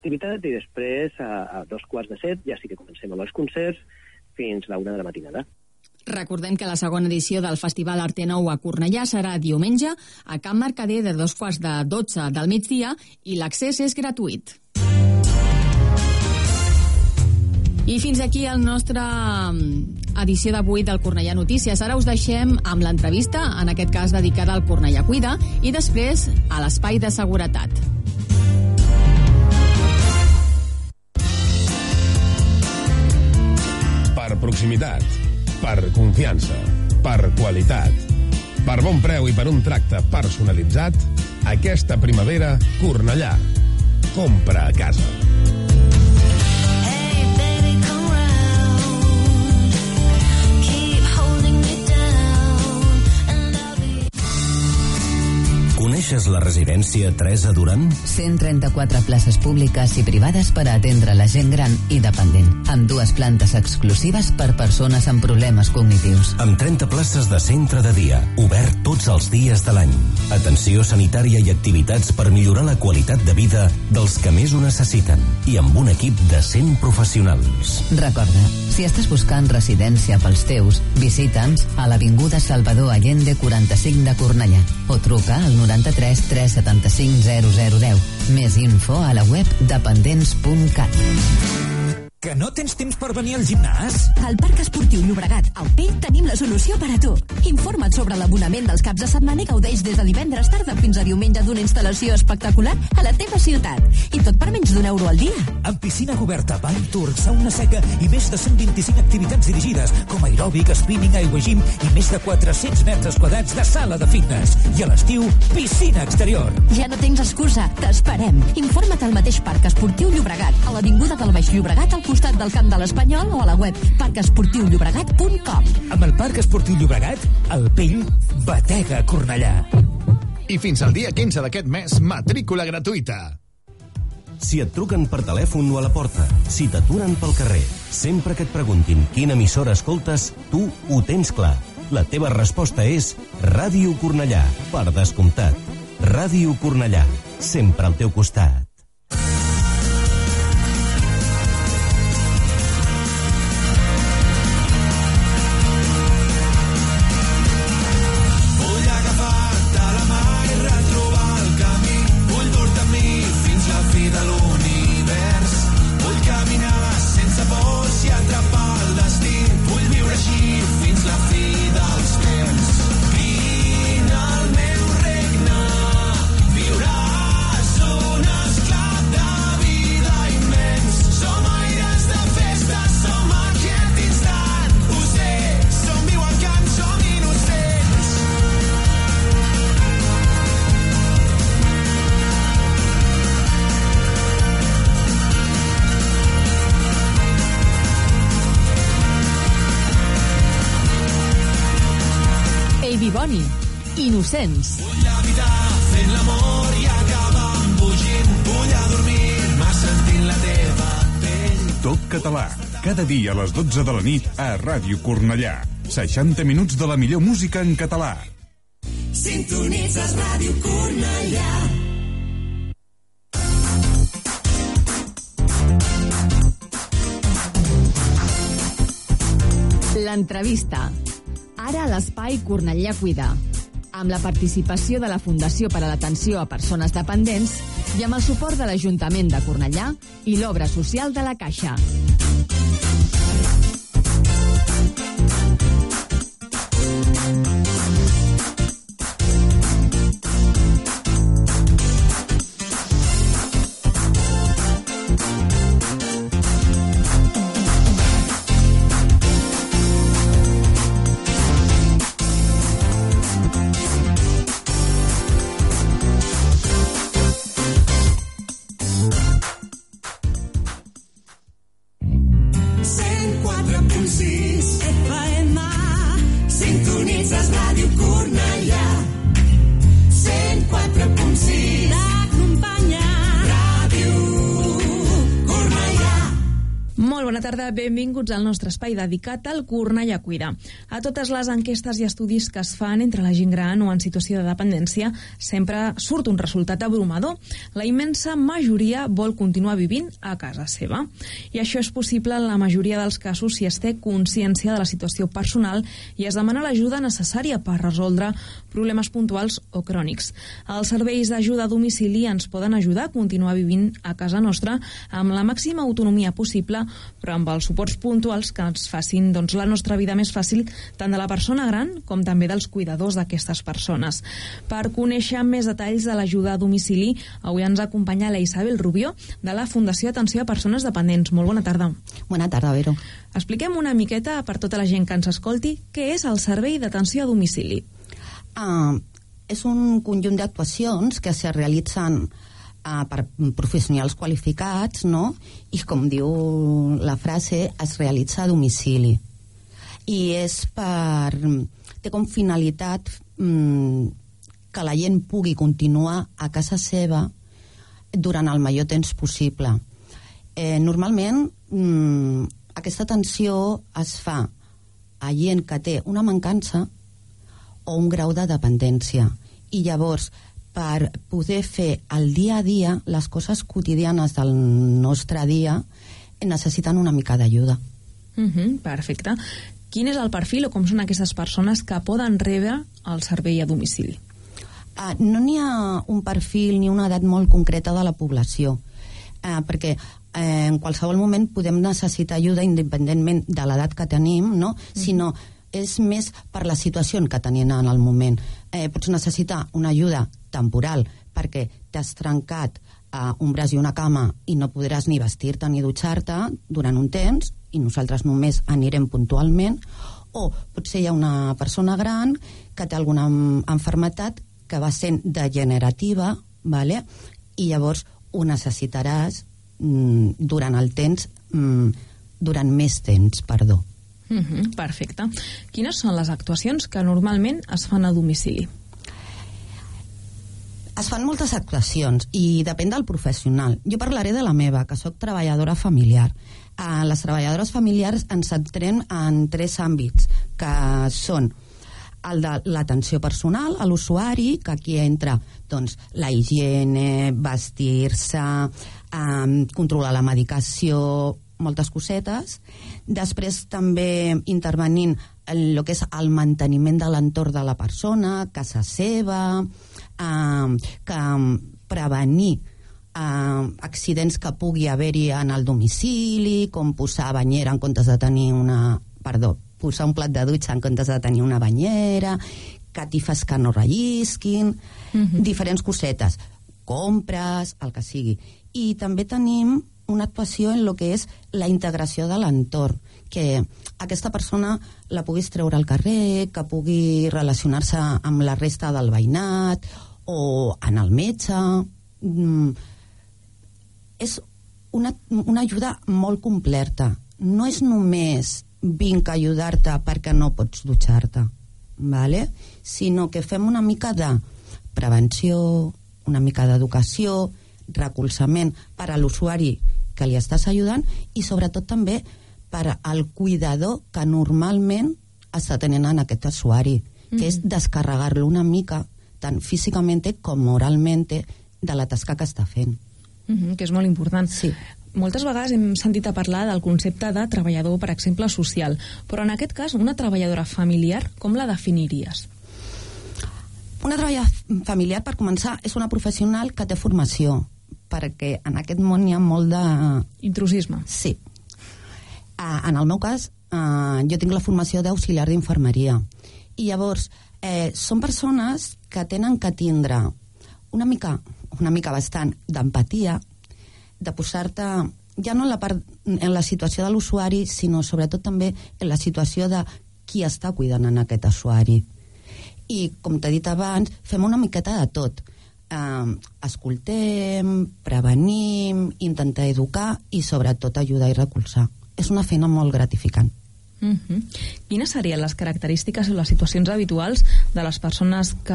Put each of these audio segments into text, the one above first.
activitat i després a 2:45 ja sí que comencem amb els concerts fins la 1 de la matinada. Recordem que la segona edició del Festival Arte Nou a Cornellà serà diumenge a Can Mercader de 2:45 del migdia i l'accés és gratuït. I fins aquí el nostre edició d'avui del Cornellà Notícies. Ara us deixem amb l'entrevista, en aquest cas dedicada al Cornellà Cuida, i després a l'espai de seguretat. Per proximitat, per confiança, per qualitat, per bon preu i per un tracte personalitzat, aquesta primavera, Cornellà. Compra a casa. Coneixes la residència Teresa Duran? 134 places públiques i privades per a atendre la gent gran i dependent, amb 2 plantes exclusives per persones amb problemes cognitius. Amb 30 places de centre de dia, obert tots els dies de l'any. Atenció sanitària i activitats per millorar la qualitat de vida dels que més ho necessiten i amb un equip de 100 professionals. Recorda, si estàs buscant residència pels teus, visita'ns a l'Avinguda Salvador Allende 45 de Cornellà o truca al 93 375 0010. Més info a la web dependents.cat. Que no tens temps per venir al gimnàs? Al Parc Esportiu Llobregat, al PEI, tenim la solució per a tu. Informa't sobre l'abonament dels caps de setmana i gaudeix des de divendres tarda fins a diumenge d'una instal·lació espectacular a la teva ciutat. I tot per menys d'€1 al dia. Amb piscina coberta, bany turc, sauna seca i més de 125 activitats dirigides, com aeròbic, spinning, aigüegim i més de 400 metres quadrats de sala de fitness. I a l'estiu, piscina exterior. Ja no tens excusa, t'esperem. Informa't al mateix Parc Esportiu Llobregat, a l'Avinguda del Baix Llobregat, al costat del Camp de l'Espanyol, o a la web parcesportiullobregat.com. Amb el Parc Esportiu Llobregat, el pell batega a Cornellà. I fins al dia 15 d'aquest mes, matrícula gratuïta. Si et truquen per telèfon o a la porta, si t'aturen pel carrer, sempre que et preguntin quina emissora escoltes, tu ho tens clar. La teva resposta és Ràdio Cornellà, per descomptat. Ràdio Cornellà, sempre al teu costat. Boni, Innocents. Vull habitar fent l'amor i acabar embogint. Vull adormir-me sentint la teva pell. Tot català, cada dia a les 12 de la nit a Ràdio Cornellà. 60 minuts de la millor música en català. Sintonitzes Ràdio Cornellà. L'entrevista. Ara a l'espai Cornellà Cuida, amb la participació de la Fundació per a l'Atenció a Persones Dependents i amb el suport de l'Ajuntament de Cornellà i l'Obra Social de la Caixa. Bona tarda, benvinguts al nostre espai dedicat al Cornellà Cuida. A totes les enquestes i estudis que es fan entre la gent gran o en situació de dependència sempre surt un resultat abrumador. La immensa majoria vol continuar vivint a casa seva. I això és possible en la majoria dels casos si es té consciència de la situació personal i es demana l'ajuda necessària per resoldre problemes puntuals o crònics. Els serveis d'ajuda a domicili ens poden ajudar a continuar vivint a casa nostra amb la màxima autonomia possible, però amb els suports puntuals que ens facin la nostra vida més fàcil, tant de la persona gran com també dels cuidadors d'aquestes persones. Per conèixer més detalls de l'ajuda a domicili, avui ens acompanya la Isabel Rubió, de la Fundació Atenció a Persones Dependents. Molt bona tarda. Bona tarda, Vero. Expliquem una miqueta, per tota la gent que ens escolti, què és el servei d'atenció a domicili. És un conjunt d'actuacions que se realitzen per professionals qualificats, no? I com diu la frase, es realitza a domicili. I té com finalitat que la gent pugui continuar a casa seva durant el major temps possible. Normalment, aquesta atenció es fa a gent que té una mancança o un grau de dependència. I llavors, per poder fer el dia a dia, les coses quotidianes del nostre dia, necessiten una mica d'ajuda. Perfecte. Quin és el perfil o com són aquestes persones que poden rebre el servei a domicili? No n'hi ha un perfil ni una edat molt concreta de la població, perquè en qualsevol moment podem necessitar ajuda independentment de l'edat que tenim, no? Sinó és més per la situació que tenim en el moment. Pots necessitar una ajuda temporal perquè t'has trencat un braç i una cama i no podràs ni vestir-te ni dutxar-te durant un temps i nosaltres només anirem puntualment, o potser hi ha una persona gran que té alguna malaltia que va sent degenerativa, vale? I llavors ho necessitaràs durant més temps, perdó. Perfecte. Quines són les actuacions que normalment es fan a domicili? Es fan moltes actuacions i depèn del professional. Jo parlaré de la meva, que sóc treballadora familiar. Les treballadores familiars ens centrem en 3 àmbits, que són el de l'atenció personal a l'usuari, que aquí entra la higiene, vestir-se, controlar la medicació, moltes cosetes. Després també intervenint en el que és el manteniment de l'entorn de la persona, casa seva, que prevenir accidents que pugui haver-hi en el domicili, com posar banyera en comptes de tenir posar un plat de dutxa en comptes de tenir una banyera, catifes que no rellisquin, diferents cosetes, compres, el que sigui. I també tenim una actuació en el que és la integració de l'entorn, que aquesta persona la puguis treure al carrer, que pugui relacionar-se amb la resta del veïnat o en el metge. És una ajuda molt completa. No és només vinc a ajudar-te perquè no pots dutxar-te, vale? Sinó que fem una mica de prevenció, una mica d'educació, recolzament per a l'usuari que li estàs ajudant i sobretot també per al cuidador que normalment està tenint en aquest usuari, que és descarregar-lo una mica, tant físicament com moralment, de la tasca que està fent. Que és molt important. Sí. Moltes vegades hem sentit a parlar del concepte de treballador, per exemple, social, però en aquest cas, una treballadora familiar, com la definiries? Una treballadora familiar, per començar, és una professional que té formació, perquè en aquest món hi ha molt de... Intrusisme. Sí. En el meu cas, jo tinc la formació d'auxiliar d'infermeria. I llavors, són persones que tenen que tindre una mica bastant d'empatia, de posar-te ja no en la situació de l'usuari, sinó sobretot també en la situació de qui està cuidant en aquest usuari. I, com t'he dit abans, fem una miqueta de tot. Escoltem, prevenim, intentar educar i sobretot ajudar i recolzar. És una feina molt gratificant. Quines serien les característiques o les situacions habituals de les persones que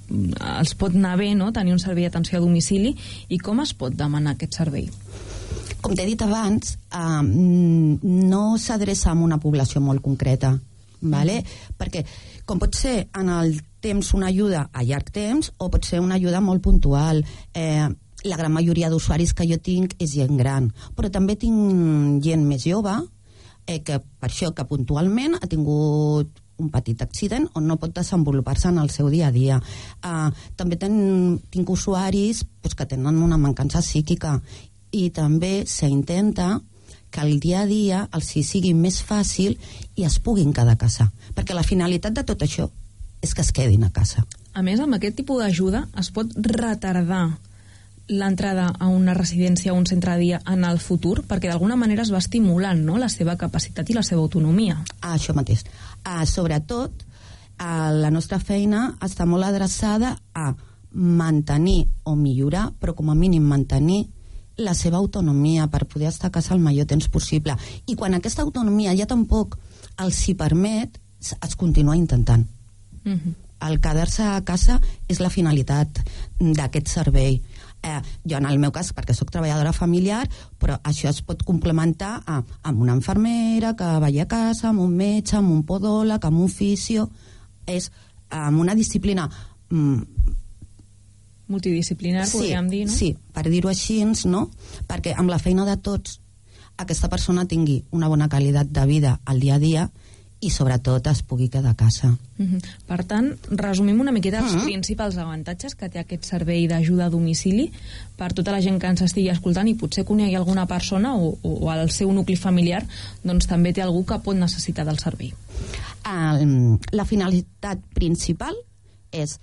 els pot anar bé, no?, tenir un servei d'atenció a domicili, i com es pot demanar aquest servei? Com t'he dit abans, no s'adreça a una població molt concreta, vale? Perquè com pot ser en el temps una ajuda a llarg temps o pot ser una ajuda molt puntual. La gran majoria d'usuaris que jo tinc és gent gran, però també tinc gent més jove que per això que puntualment ha tingut un petit accident on no pot desenvolupar-se en el seu dia a dia. També tinc usuaris que tenen una mancança psíquica i també s'intenta que el dia a dia els sigui més fàcil i es puguin quedar a casa, perquè la finalitat de tot això és que es quedin a casa. A més, amb aquest tipus d'ajuda es pot retardar l'entrada a una residència o un centre de dia en el futur, perquè d'alguna manera es va estimulant, no?, la seva capacitat i la seva autonomia. Això mateix. Sobretot, la nostra feina està molt adreçada a mantenir o millorar, però com a mínim mantenir la seva autonomia per poder estar a casa el major temps possible. I quan aquesta autonomia ja tampoc els hi permet, es continua intentant. El quedar-se a casa és la finalitat d'aquest servei. Jo en el meu cas, perquè sóc treballadora familiar, però això es pot complementar amb una infermera que vagi a casa, amb un metge, amb un podòleg, amb un fisio. És amb una disciplina multidisciplinar, podríem dir, no? Sí, per dir-ho així, no? Perquè amb la feina de tots aquesta persona tingui una bona qualitat de vida al dia a dia i sobretot es pugui quedar a casa. Per tant, resumim una miqueta els principals avantatges que té aquest servei d'ajuda a domicili per tota la gent que ens estigui escoltant i potser conegui alguna persona o al seu nucli familiar, doncs també té algú que pot necessitar del servei. La finalitat principal és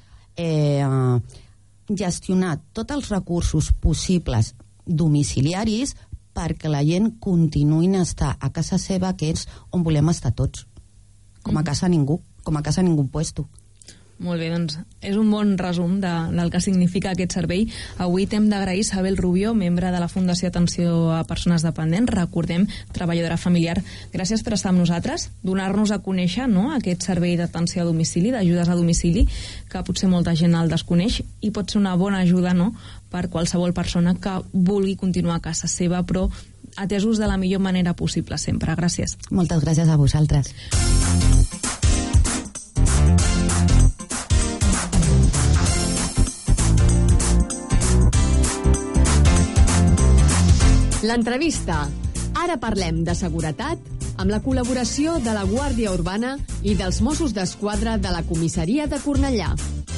gestionar tots els recursos possibles domiciliaris perquè la gent continuï a estar a casa seva, que és on volem estar tots. Com a casa ningú puesto. Molt bé, doncs és un bon resum del que significa aquest servei. Avui t'hem d'agrair Isabel Rubio, membre de la Fundació Atenció a Persones Dependents, recordem, treballadora familiar. Gràcies per estar amb nosaltres, donar-nos a conèixer, no?, aquest servei d'atenció a domicili, d'ajudes a domicili, que potser molta gent el desconeix i pot ser una bona ajuda, no?, per qualsevol persona que vulgui continuar a casa seva, però atesos de la millor manera possible sempre. Gràcies. Moltes gràcies a vosaltres. L'entrevista. Ara parlem de seguretat amb la col·laboració de la Guàrdia Urbana i dels Mossos d'Esquadra de la Comissaria de Cornellà.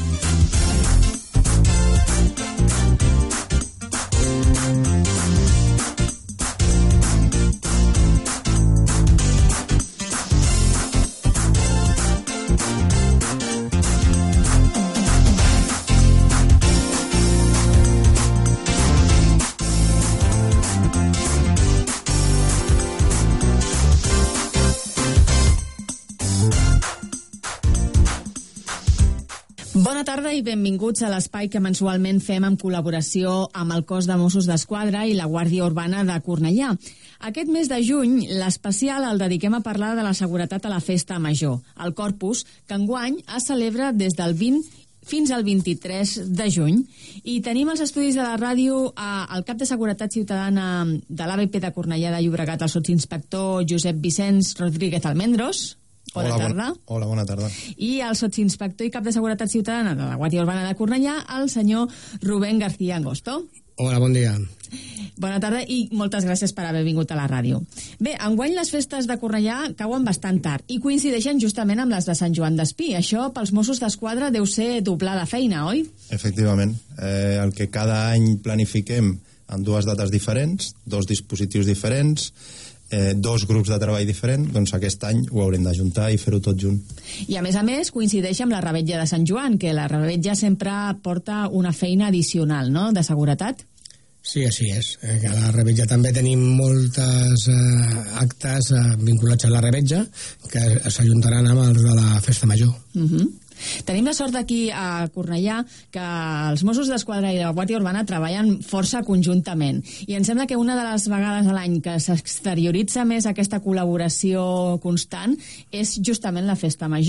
Bona tarda i benvinguts a l'espai que mensualment fem en col·laboració amb el Cos de Mossos d'Esquadra i la Guàrdia Urbana de Cornellà. Aquest mes de juny, l'especial el dediquem a parlar de la seguretat a la Festa Major, el Corpus, que enguany es celebra des del 20 fins al 23 de juny. I tenim els estudis de la ràdio al cap de Seguretat Ciutadana de l'ABP de Cornellà de Llobregat, el sotsinspector Josep Vicenç Rodríguez Almendros. Bona tarda. Hola, bona tarda. I el sotsinspector i cap de Seguretat Ciutadana de la Guàrdia Urbana de Cornellà, el senyor Rubén García Angosto. Hola, bon dia. Bona tarda i moltes gràcies per haver vingut a la ràdio. Bé, enguany les festes de Cornellà cauen bastant tard i coincideixen justament amb les de Sant Joan d'Espí. Això pels Mossos d'Esquadra deu ser doblar la feina, oi? Efectivament. El que cada any planifiquem en dues dates diferents, dos dispositius diferents, dos grups de treball diferents, doncs aquest any ho haurem d'ajuntar i fer-ho tot junt. I a més coincideix amb la revetlla de Sant Joan, que la revetlla sempre porta una feina addicional, no?, de seguretat. Sí, així és. A la revetlla també tenim moltes actes vinculats a la revetja que s'ajuntaran amb els de la Festa Major. Tenim la sort aquí a Cornellà que els Mossos d'Esquadra i la Guàrdia Urbana treballen força conjuntament i em sembla que una de les vegades a l'any que s'exterioritza més aquesta col·laboració constant és justament la Festa Major.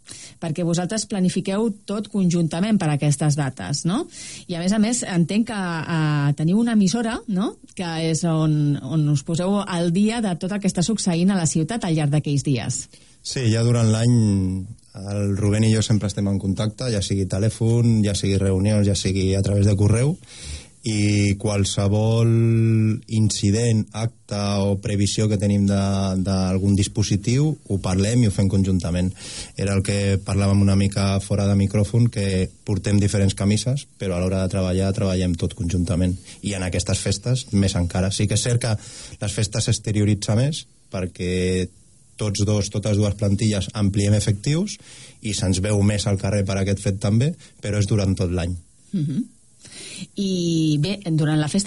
perquè vosaltres planifiqueu tot conjuntament per a aquestes dates, no? I a més, entenc que teniu una emissora, no?, que és on us poseu al dia de tot el que està succeint a la ciutat al llarg d'aquells dies. Sí, ja durant l'any el Rubén i jo sempre estem en contacte, ja sigui telèfon, ja sigui reunions, ja sigui a través de correu, i qualsevol incident, acte o previsió que tenim d'algun dispositiu ho parlem i ho fem conjuntament. Era el que parlàvem una mica fora de micròfon, que portem diferents camises, però a l'hora de treballar treballem tot conjuntament, i en aquestes festes més encara. Sí que és cert que les festes s'exterioritza més perquè totes dues plantilles ampliem efectius i se'ns veu més al carrer per aquest fet també, però és durant tot l'any. I bé, durant la festa